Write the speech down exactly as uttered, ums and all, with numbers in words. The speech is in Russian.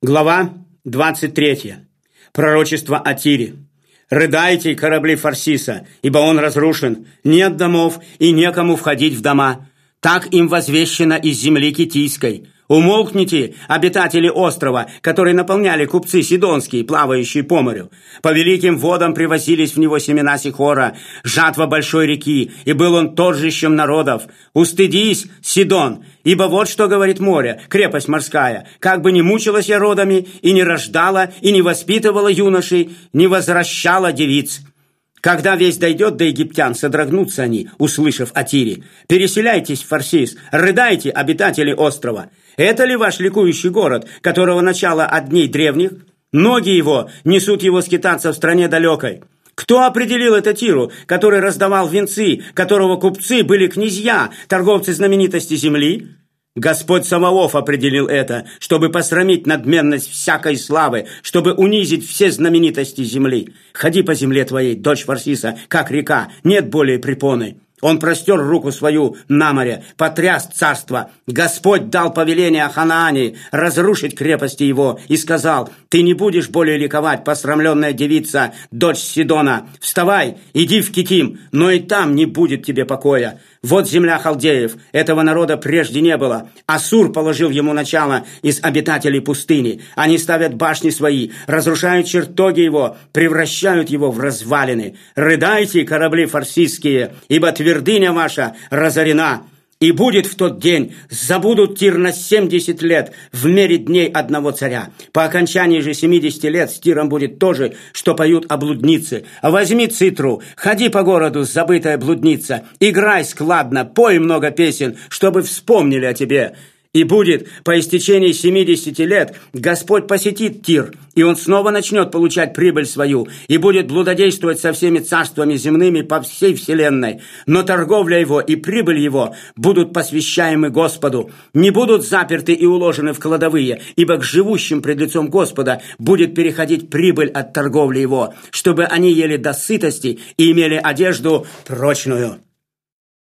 Глава двадцать третья. Пророчество о Тире. «Рыдайте, корабли Фарсиса, ибо он разрушен, нет домов и некому входить в дома. Так им возвещено из земли Китийской. Умолкните, обитатели острова, которые наполняли купцы сидонские, плавающие по морю. По великим водам привозились в него семена Сихора, жатва большой реки, и был он торжищем народов. Устыдись, Сидон, ибо вот что говорит море, крепость морская. Как бы ни мучилась я родами, и не рождала, и не воспитывала юношей, не возвращала девиц». Когда весть дойдет до египтян, содрогнутся они, услышав о Тире. Переселяйтесь в Фарсис, рыдайте, обитатели острова. Это ли ваш ликующий город, которого начало от дней древних? Ноги его несут его скитаться в стране далекой. Кто определил это Тиру, который раздавал венцы, которого купцы были князья, торговцы знаменитости земли? Господь Саваоф определил это, чтобы посрамить надменность всякой славы, чтобы унизить все знаменитости земли. Ходи по земле твоей, дочь Фарсиса, как река, нет более препоны. Он простер руку свою на море, потряс царство. Господь дал повеление о Ханаане разрушить крепости его и сказал: «Ты не будешь более ликовать, посрамленная девица, дочь Сидона. Вставай, иди в Китим, но и там не будет тебе покоя. Вот земля халдеев, этого народа прежде не было. Ассур положил ему начало из обитателей пустыни. Они ставят башни свои, разрушают чертоги его, превращают его в развалины. Рыдайте, корабли фарсисские, ибо твердыня ваша разорена. И будет в тот день, забудут Тир на семьдесят лет в мере дней одного царя. По окончании же семидесяти лет с Тиром будет то же, что поют о блуднице. Возьми цитру, ходи по городу, забытая блудница, играй складно, пой много песен, чтобы вспомнили о тебе». И будет, по истечении семидесяти лет, Господь посетит Тир, и он снова начнет получать прибыль свою, и будет блудодействовать со всеми царствами земными по всей вселенной. Но торговля его и прибыль его будут посвящаемы Господу, не будут заперты и уложены в кладовые, ибо к живущим пред лицом Господа будет переходить прибыль от торговли его, чтобы они ели до сытости и имели одежду прочную.